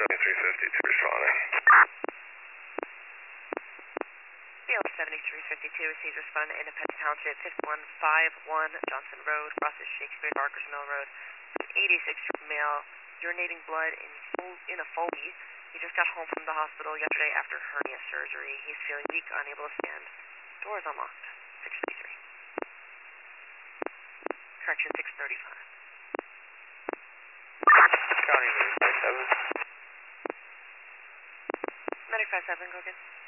7352 responding. BL 7352 receives respondent Independence Township, 5151 Johnson Road, crosses Shakespeare Barker's Mill Road. 86-year-old male, urinating blood in a Foley. He just got home from the hospital yesterday after hernia surgery. He's feeling weak, unable to stand. Door is unlocked. 633. Correction, 635. County 57. Medic 57, go again.